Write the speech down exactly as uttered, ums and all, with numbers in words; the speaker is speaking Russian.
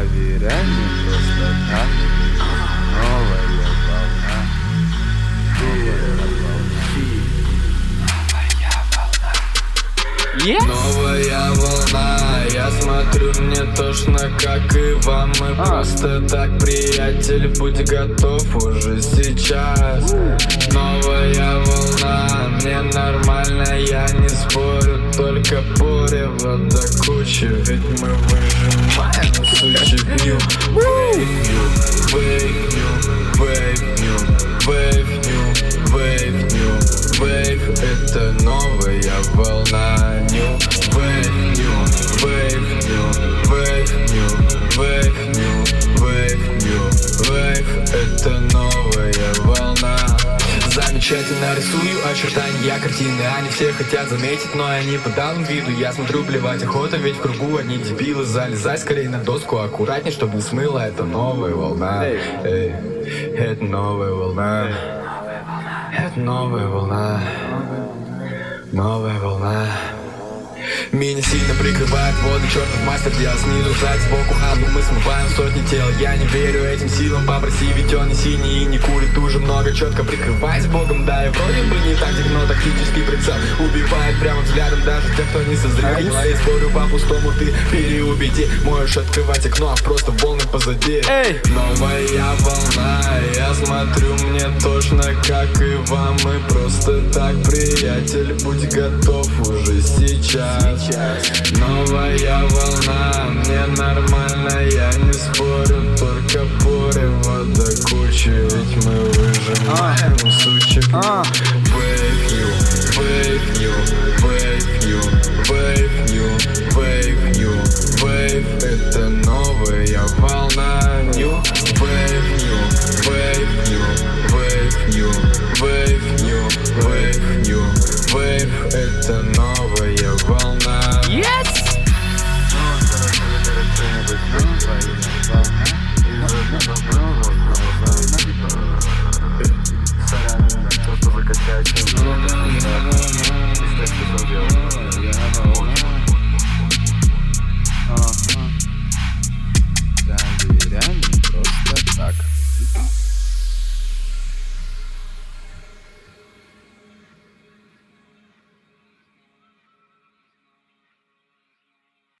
проверяй не просто так. Новая волна. Новая волна. Yes. Новая волна, я смотрю, мне тошно, как и вам. Мы а. просто так, приятель, будь готов уже сейчас. Новая волна, мне нормально, я не спорю, только буря, вода куча, ведь мы выжимаем сучи. New wave, new wave, new wave, new wave, new wave, new wave. Это новая волна. New wave, new wave, new wave, new wave, new wave, new wave. Это новая волна. Замечательно рисую очертания картины. Они все хотят заметить, но я не подам виду. Я смотрю, плевать охота, ведь в кругу одни дебилы. Залезай скорее на доску, аккуратней, чтобы не смыло. Это новая волна. Эй, это новая волна. Это новая волна. Новая волна. Меня сильно прикрывает воды, чертов мастер дел. Снизу, сзади, сбоку, хану, мы смываем сотни тел. Я не верю этим силам, попроси, ведь он не синий и не курит уже много. Четко прикрываясь Богом, да, и вроде бы не так темно, тактический прицел убивает прямо взглядом даже тех, кто не созрел. Но я спорю по-пустому, ты переубеди. Можешь открывать окно, а просто волны позади. Эй! Новая волна, я смотрю, мне тошно, как и вам. Мы просто так, приятель, будь готов уже сейчас. Новая волна, мне нормально, я не спорю, только буря, вода куча, ведь мы выжимаем сучек. Wave you, wave you, wave